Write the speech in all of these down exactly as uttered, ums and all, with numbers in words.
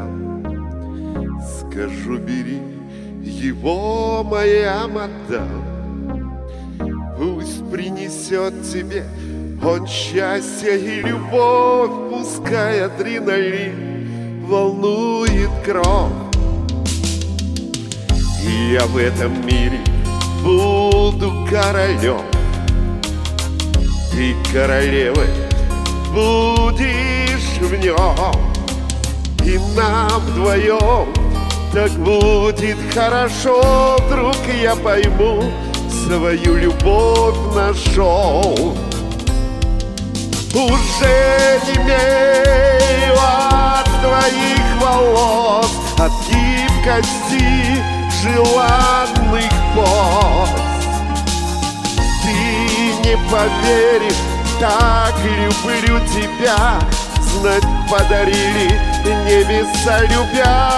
отдам. Скажу, бери его, моя мадам. Пусть принесет тебе он счастье и любовь, пускай адреналин волнует кровь. И я в этом мире буду королем, ты королевой будешь в нем. И нам вдвоем так будет хорошо, вдруг я пойму, свою любовь нашел. Уже немею от твоих волос, от гибкости желанных поз. Ты не поверишь, так люблю тебя, знать подарили небеса любя.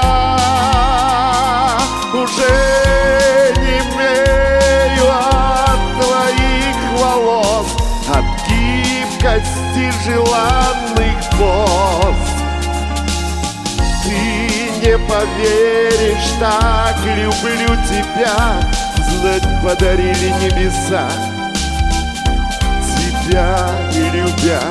Уже немею от твоих волос, от гибкости желанных поз. Ты не поверишь, так люблю тебя, знать подарили небеса, тебя и любя.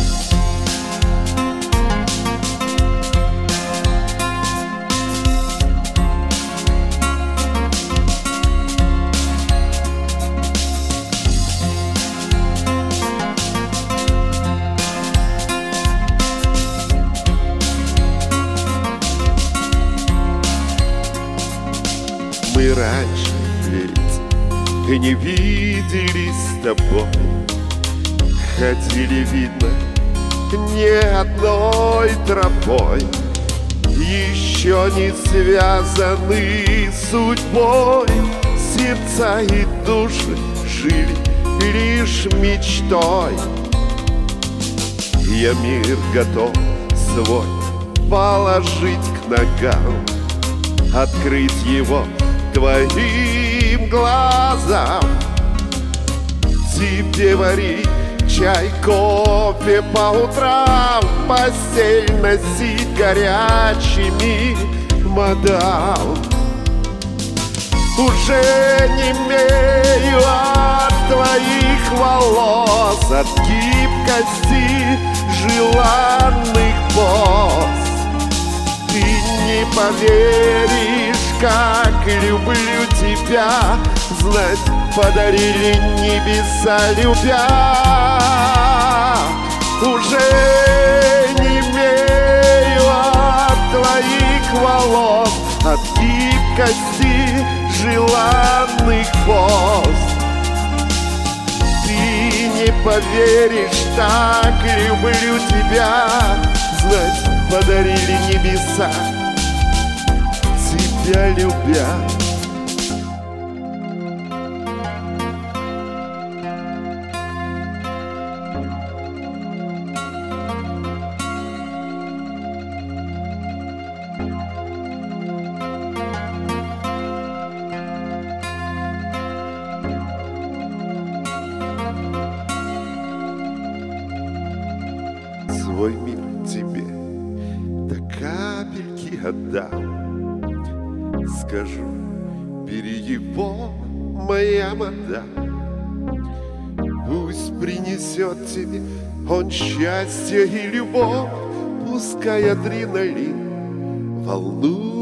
Мы раньше ведь и не виделись с тобой, ходили, видно, не одной тропой, еще не связаны судьбой, сердца и души жили лишь мечтой. Я мир готов свой положить к ногам, открыть его твоим глазам. Тебе варить чай, кофе по утрам, постель носить горячими, мадам. Уже немею от твоих волос, от гибкости желанных поз. Ты не поверишь, как люблю тебя, знать подарили небеса любя. Уже немею от твоих волос, от гибкости желанных поз. Ты не поверишь, так люблю тебя, знать подарили небеса, тебя любя. Свой мир тебе до капельки отдам. Скажу, бери его, моя мадам. Пусть принесет тебе он счастье и любовь, пускай адреналин волнует